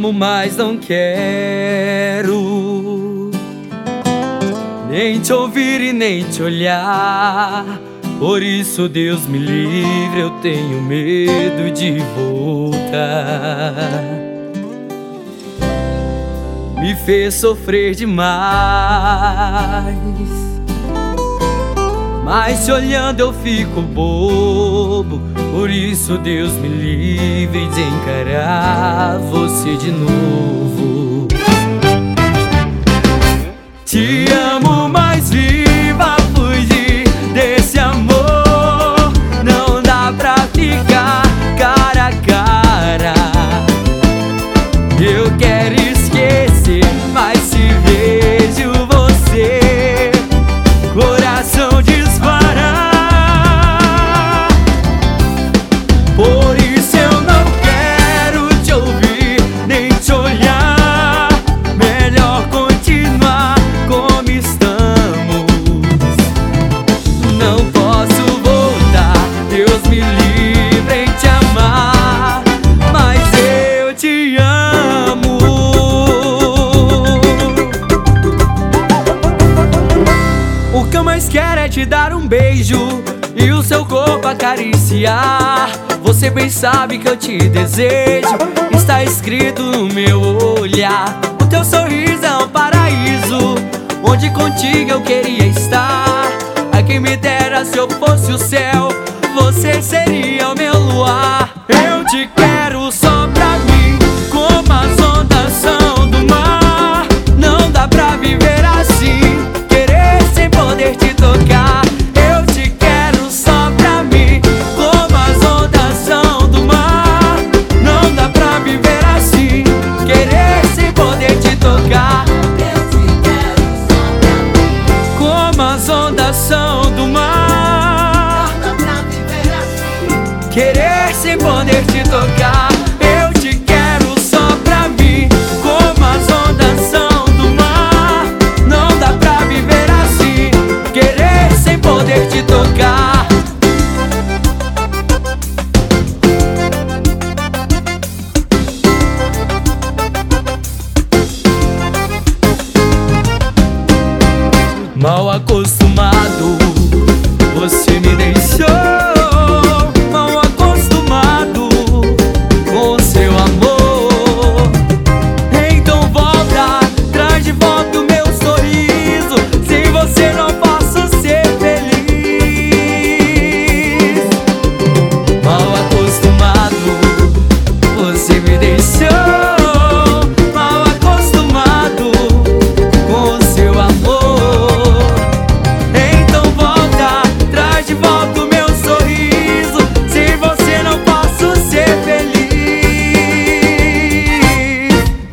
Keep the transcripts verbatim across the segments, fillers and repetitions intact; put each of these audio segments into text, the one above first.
amo, mas não quero nem te ouvir e nem te olhar. Por isso, Deus me livre, eu tenho medo de voltar. Me fez sofrer demais, mas te olhando eu fico bobo. Por isso, Deus me livre de encarar você de novo. Te amo, mas viva fugir desse amor. Não dá pra ficar cara a cara. Eu quero esquecer, mas se vejo você, coração dispara. Por isso eu não quero te ouvir, nem te olhar. Melhor continuar como estamos. Não posso voltar, Deus me livre em te amar, mas eu te amo. O que eu mais quero é te dar um beijo e o seu corpo acariciar. Você bem sabe que eu te desejo, está escrito no meu olhar. O teu sorriso é um paraíso, onde contigo eu queria estar. A quem me dera se eu fosse o céu, você seria o meu luar. Eu te quero só pra mim, como as ondas são do mar. Não dá pra viver assim, querer sem poder te tocar. Eu te quero só pra mim, como as ondas são do mar. Não dá pra viver assim, querer sem poder te tocar. Eu te quero só pra mim, como as ondas são do mar. Não dá pra viver assim, querer sem poder te tocar. Eu te quero só pra mim, como as ondas são do mar. Não dá pra viver assim, querer sem poder te tocar. Mal acostumado, você me deixou. Mal acostumado com seu amor. Então volta, traz de volta o meu sorriso. Sem você não posso ser feliz. Mal acostumado, você me deixou. Mal acostumado com seu amor. Então volta, traz de volta o meu sorriso. Sem você não posso ser feliz.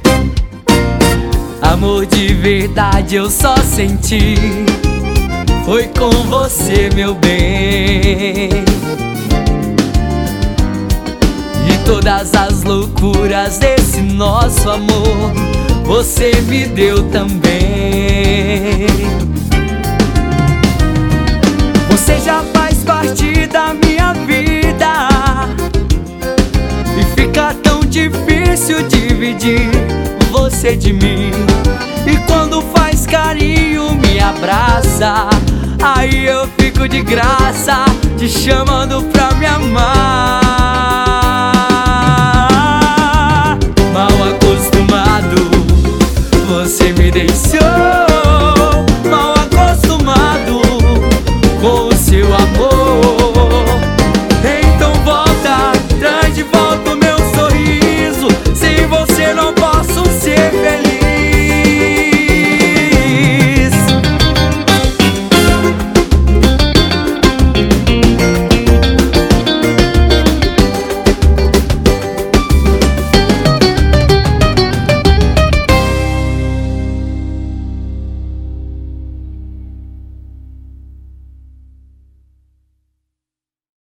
Amor de verdade eu só senti, foi com você, meu bem. E todas as loucuras desse nosso amor, você me deu também. Você já faz parte da minha vida, e fica tão difícil dividir você de mim. E quando faz carinho, me abraça, aí eu fico de graça, te chamando pra me amar.